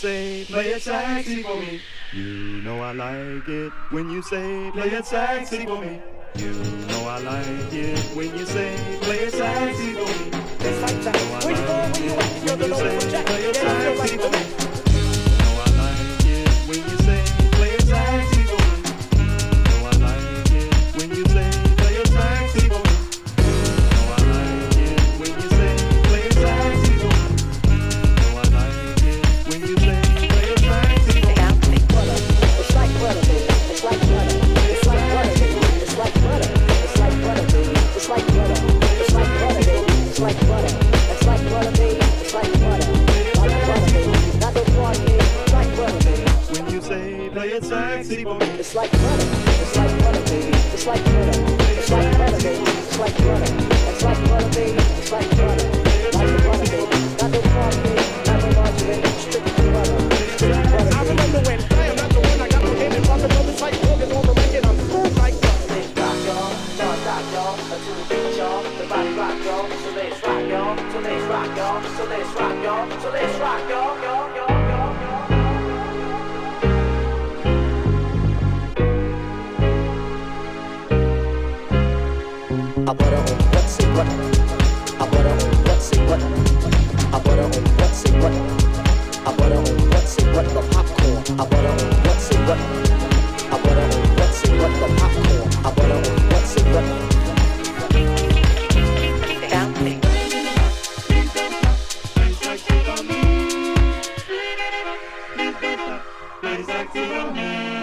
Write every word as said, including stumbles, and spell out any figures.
say, play it sexy for me. You know I like it when you say, play it sexy for me. You know I like it when you say, play it sexy for me. It's like that. Where you going when you at? You're the When you local say, jack. play it Yeah, you feel sexy like for me. You know I like it when you say, play it sexy for me. You know I like it when you say, play it sexy for me. You know I like it when you say, play it sexy for me. You know I like it when you say, play it sexy for me. butter. It's like butter, baby. It's like butter. It's like butter, baby. It's like butter. It's like butter, baby. It's like butter. It's like butter, baby. It's like butter. It's like butter, baby. It's like butter. Like butter, baby. Not the one, baby. Like butter, baby. When you say, play it sexy for me. It's like butter. It's like butter, baby. It's like butter. It's like butter, baby. It's like butter. It's like butter, baby. It's like butter. Like the butter, baby. Not the one, baby. Not the margarine. Strictly butter. Strictly butter, baby. I remember when I am not the one I got the hit and fucking brothers like organ on the record. I'm smooth like that. Let's rock, y'all. Non-stop, y'all. To the beat, y'all. The body rock, y'all. So let's rock, y'all. So let's rock, y'all. So let's rock, y'all. So let's rock, y'all. Y'all, y'all, y'all, y'all. I butter on what, say what? I butter on what, say what? I butter on what, say what? I butter on what, say what? The popcorn. I butter on what, say what? I butter on what, say what? The popcorn. I butter on what, say what? Play sexy for me.